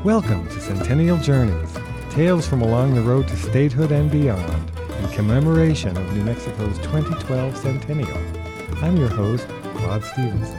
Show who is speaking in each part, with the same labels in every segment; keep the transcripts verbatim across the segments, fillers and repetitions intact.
Speaker 1: Welcome to Centennial Journeys, tales from along the road to statehood and beyond, in commemoration of New Mexico's twenty twelve centennial. I'm your host, Claude Stevenson.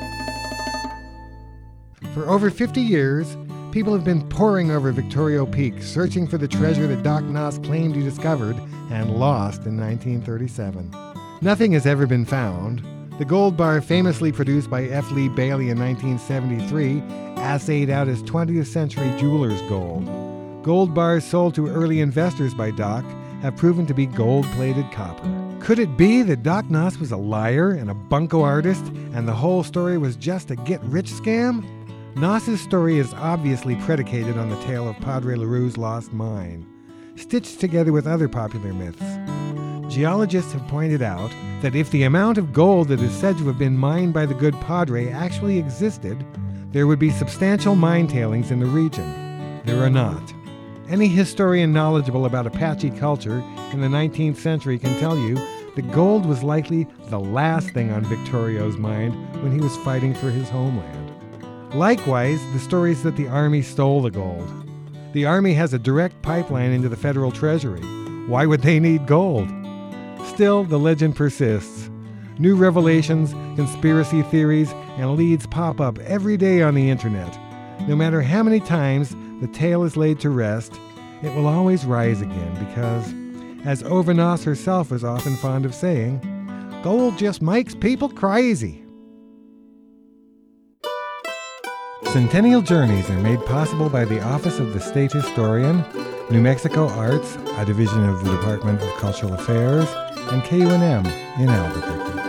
Speaker 1: For over fifty years, people have been poring over Victorio Peak, searching for the treasure that Doc Noss claimed he discovered and lost in nineteen thirty-seven. Nothing has ever been found. The gold bar, famously produced by F. Lee Bailey in nineteen seventy-three, assayed out as twentieth century jeweler's gold. Gold bars sold to early investors by Doc have proven to be gold-plated copper. Could it be that Doc Noss was a liar and a bunco artist, and the whole story was just a get-rich scam? Noss's story is obviously predicated on the tale of Padre LaRue's lost mine, stitched together with other popular myths. Geologists have pointed out that if the amount of gold that is said to have been mined by the good Padre actually existed, there would be substantial mine tailings in the region. There are not. Any historian knowledgeable about Apache culture in the nineteenth century can tell you that gold was likely the last thing on Victorio's mind when he was fighting for his homeland. Likewise, the stories that the Army stole the gold. The Army has a direct pipeline into the federal treasury. Why would they need gold? Still, the legend persists. New revelations, conspiracy theories, and leads pop up every day on the internet. No matter how many times the tale is laid to rest, it will always rise again because, as Ova Noss herself was often fond of saying, gold just makes people crazy. Centennial Journeys are made possible by the Office of the State Historian, New Mexico Arts, a division of the Department of Cultural Affairs, and K U N M in Albuquerque.